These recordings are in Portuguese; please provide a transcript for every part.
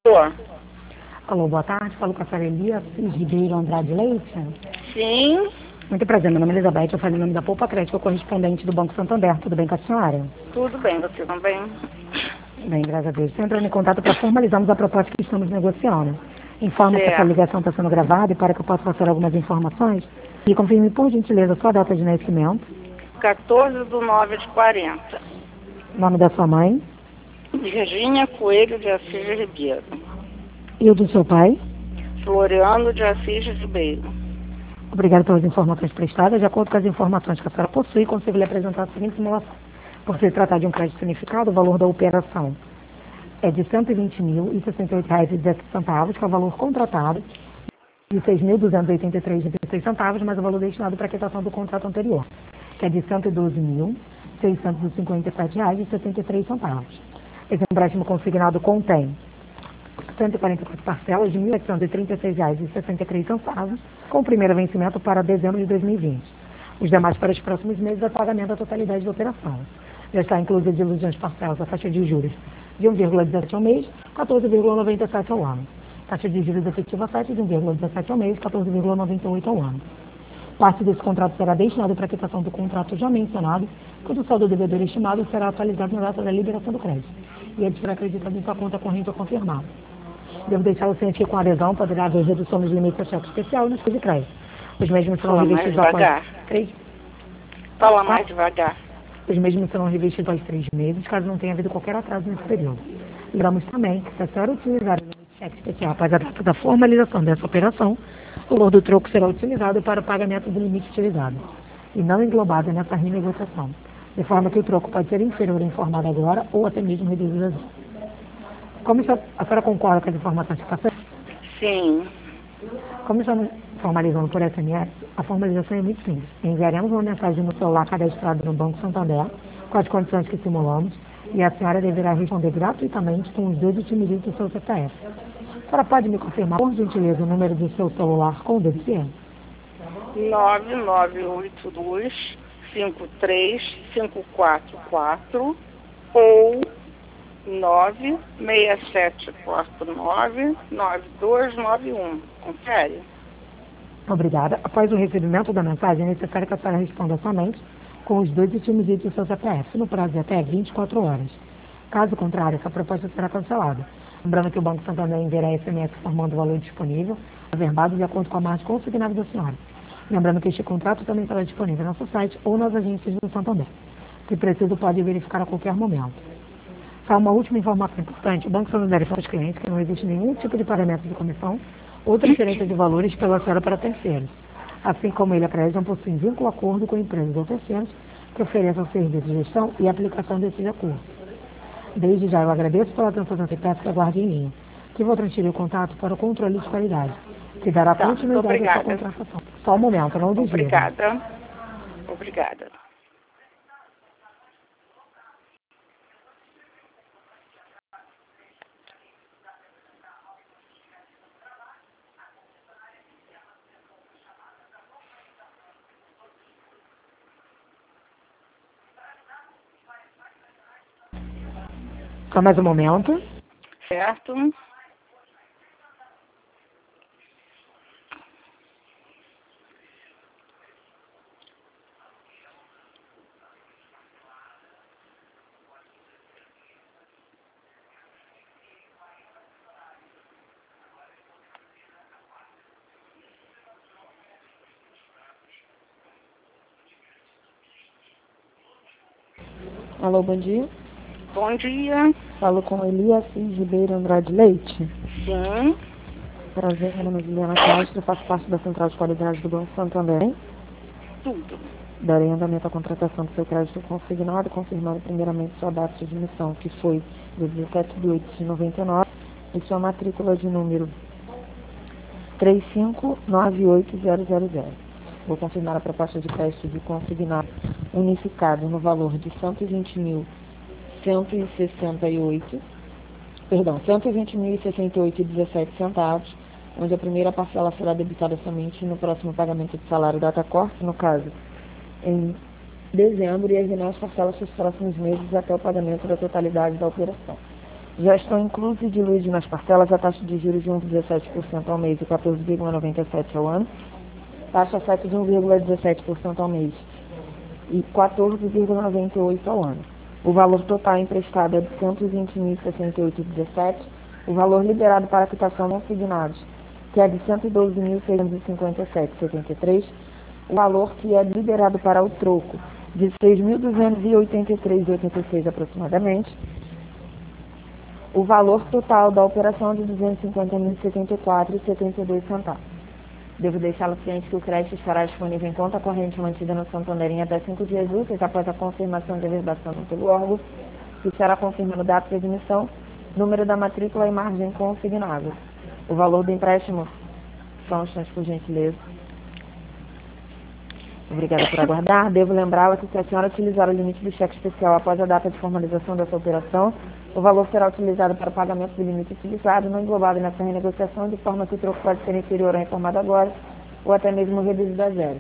Tô. Alô, boa tarde. Falo com a senhora Elias Ribeiro Andrade Leite. Sim, Muito prazer, meu nome é Elizabeth, eu falo em nome da Poupa Crédito, correspondente do Banco Santander. Tudo bem com a senhora? tudo bem, você também? Bem, graças a Deus. Estou entrando em contato para formalizarmos a proposta que estamos negociando. Informo que essa Certo. ligação está sendo gravada e para que eu possa passar algumas informações. E confirme, por gentileza, sua data de nascimento, 14/9/40. nome da sua mãe Virgínia Coelho de Assis Ribeiro. e o do seu pai. Floriano de Assis Ribeiro. Obrigado pelas informações prestadas. De acordo com as informações que a senhora possui, consigo lhe apresentar a seguinte simulação. Por se tratar de um crédito unificado, o valor da operação é de R$ 120.068,17, que é o valor contratado, de R$ 6.283,36, mais o valor destinado para a quitação do contrato anterior, que é de R$ 112.657,73. Esse empréstimo consignado contém 144 parcelas de R$ 1.836,63, com o primeiro vencimento para dezembro de 2020. Os demais para os próximos meses é pagamento da totalidade da operação. Já está inclusa de ilusões parcelas a taxa de juros de 1,17 ao mês, 14,97 ao ano. Taxa de juros efetiva 7 de 1,17 ao mês, 14,98 ao ano. Parte desse contrato será destinado para a quitação do contrato já mencionado, quando o saldo devedor estimado será atualizado na data da liberação do crédito, e ele será acreditado em sua conta corrente ou confirmado. Devo deixar o ciente que com a adesão poderá haver redução dos limites a cheque especial e nas de crédito. Os mesmos serão Fala mais revestidos após devagar. 3 Fala mais devagar. Os mesmos serão revestidos após 3 meses, caso não tenha havido qualquer atraso nesse período. Lembramos também que, se a senhora utilizar o limite de cheque especial após a data da formalização dessa operação, o valor do troco será utilizado para o pagamento do limite utilizado, e não englobado nessa renegociação, de forma que o troco pode ser inferior ao informado agora ou até mesmo reduzido a zero. Como a senhora concorda com as informações que passei? Sim. Como estamos formalizando por SMS, a formalização é muito simples. Enviaremos uma mensagem no celular cadastrado no Banco Santander, com as condições que simulamos, e a senhora deverá responder gratuitamente com os 2 últimos dígitos do seu CPF. A senhora pode me confirmar, por gentileza, o número do seu celular com o DCE? 9982-53544 ou 96749-9291. Confere? Obrigada. Após o recebimento da mensagem, é necessário que a senhora responda somente com os 2 últimos dígitos do seu CPF, no prazo de até 24 horas. Caso contrário, essa proposta será cancelada. Lembrando que o Banco Santander enviará SMS informando o valor disponível, averbado de acordo com a margem consignada da senhora. Lembrando que este contrato também estará disponível no nosso site ou nas agências do Santander. Se preciso, pode verificar a qualquer momento. Só uma última informação importante: o Banco Santander informa aos clientes que não existe nenhum tipo de pagamento de comissão ou transferência de valores pela senhora para terceiros, assim como ele e a Crédito não possuem vínculo acordo com empresas ou terceiros que ofereçam serviço de gestão e aplicação desses acordos. Desde já eu agradeço pela atenção e peço que aguarde em linha, que vou transferir o contato para o controle de qualidade, que dará Tá, continuidade à sua obrigada. contratação. Só um momento, não desligue. Obrigada. Obrigada. Só mais um momento. Certo? Alô, bom dia. Bom dia. Falo com Elias Ribeiro Andrade Leite. Sim. Prazer, meu nome é Juliana Castro, faço parte da Central de Qualidade do Banco Santander. Tudo. Darei andamento à contratação do seu crédito consignado, confirmando primeiramente sua data de admissão, que foi de 17/8/99, e sua matrícula de número 3598000. Vou confirmar a proposta de crédito de consignado unificado no valor de 120.068,17 onde a primeira parcela será debitada somente no próximo pagamento de salário data corte, no caso, em dezembro, e as demais parcelas dos próximos meses até o pagamento da totalidade da operação. Já estão inclusos e diluídos nas parcelas a taxa de juros de 1,17% ao mês e 14,97% ao ano, taxa FET de 1,17% ao mês e 14,98% ao ano. O valor total emprestado é de 120.068,17, o valor liberado para quitação consignados, que é de 112.657,73, o valor que é liberado para o troco, de 6.283,86 aproximadamente, o valor total da operação de 250.074,72 centavos. Devo deixá-lo ciente que o crédito estará disponível em conta corrente mantida no Santander em até 5 dias úteis após a confirmação de averbação pelo órgão, que estará confirmando data de admissão, número da matrícula e margem consignável. O valor do empréstimo, só um instante, por gentileza. Obrigada por aguardar. Devo lembrá-la que se a senhora utilizar o limite do cheque especial após a data de formalização dessa operação, o valor será utilizado para o pagamento do limite utilizado, não englobado nessa renegociação, de forma que o troco pode ser inferior ao informado agora, ou até mesmo reduzido a zero.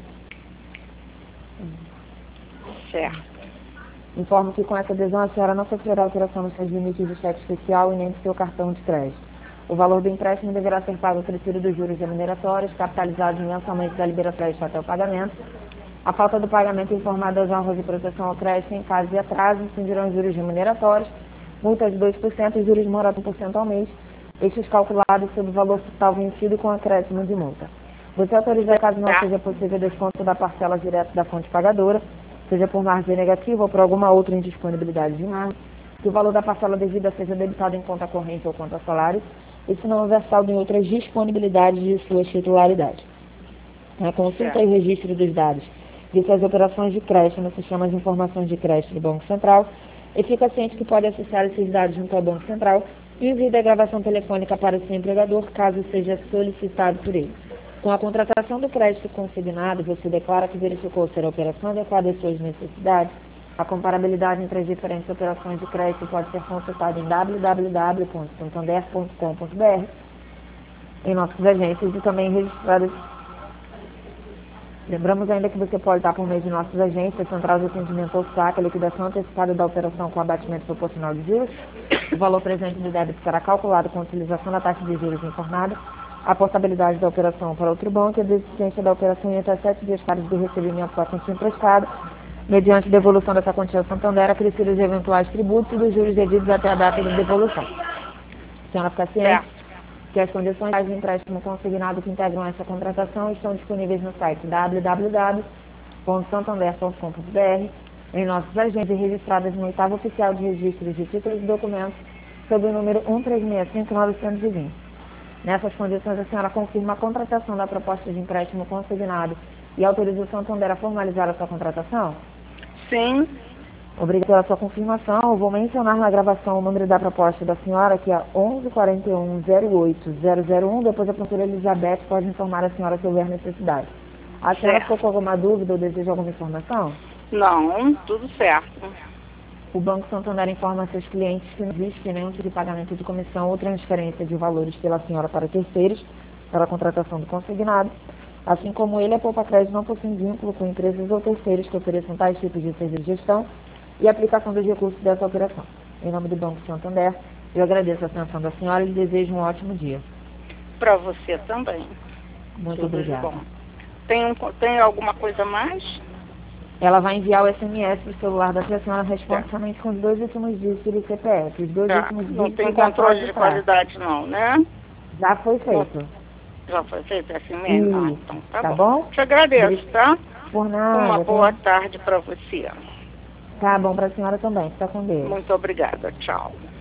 Certo. Informo que com essa adesão a senhora não sofrerá alteração nos seus limites do cheque especial e nem do seu cartão de crédito. O valor do empréstimo deverá ser pago ao retiro dos juros remuneratórios, capitalizados mensalmente da liberação crédito até o pagamento. A falta do pagamento informada aos órgãos de proteção ao crédito em caso de atraso incidirão juros remuneratórios, multas de 2% e juros morados 1% ao mês, estes calculados sobre o valor total vencido com acréscimo de multa. Você autoriza, caso não seja possível, desconto da parcela direto da fonte pagadora, seja por margem negativa ou por alguma outra indisponibilidade de margem, que o valor da parcela devida seja debitado em conta corrente ou conta salário, e se não houver saldo em outras disponibilidades de sua titularidade. A consulta e o registro dos dados de suas operações de crédito no sistema de informações de crédito do Banco Central, e fica ciente que pode acessar esses dados junto ao Banco Central e enviar a gravação telefônica para o seu empregador, caso seja solicitado por ele. Com a contratação do crédito consignado, você declara que verificou ser a operação adequada às suas necessidades. A comparabilidade entre as diferentes operações de crédito pode ser consultada em www.santander.com.br, em nossas agências e também registradas. Lembramos ainda que você pode estar por meio de nossas agências, Central de Atendimento ou SAC, a liquidação antecipada da operação com abatimento proporcional de juros. O valor presente do débito será calculado com a utilização da taxa de juros informada, a portabilidade da operação para outro banco e a desistência da operação em até 7 dias hábeis do recebimento da quantia emprestada, mediante devolução dessa quantia ao Santander, acrescidos de eventuais tributos e dos juros devidos até a data da devolução. A senhora fica ciente que as condições de empréstimo consignado que integram essa contratação estão disponíveis no site www.santander.com.br, em nossas agências registradas no 8º Oficial de Registros de Títulos e Documentos, sob o número 1365920. Nessas condições, a senhora confirma a contratação da proposta de empréstimo consignado e autoriza o Santander a formalizar a sua contratação? Sim. Obrigada pela sua confirmação. Eu vou mencionar na gravação o número da proposta da senhora, que é 1141-08-001. Depois a professora Elizabeth pode informar a senhora se houver necessidade. A senhora ficou com alguma dúvida ou deseja alguma informação? Não, tudo certo. O Banco Santander informa a seus clientes que não existe nenhum tipo de pagamento de comissão ou transferência de valores pela senhora para terceiros, para a contratação do consignado. Assim como ele, a Poupa Crédito não possui vínculo com empresas ou terceiros que ofereçam tais tipos de serviço de gestão e aplicação dos recursos dessa operação. Em nome do Banco Santander, eu agradeço a atenção da senhora e lhe desejo um ótimo dia. Para você também. Muito obrigada. Tem alguma coisa mais? Ela vai enviar o SMS para o celular da senhora, responde somente com os 2 últimos dígitos do CPF. Os 2 últimos dígitos não tem controle de qualidade não, né? Já foi feito. Já foi feito assim mesmo? Então tá bom. Te agradeço, tá? Por nada. Uma boa tarde para você. Tá bom para a senhora também. Fica com Deus. Muito obrigada. Tchau.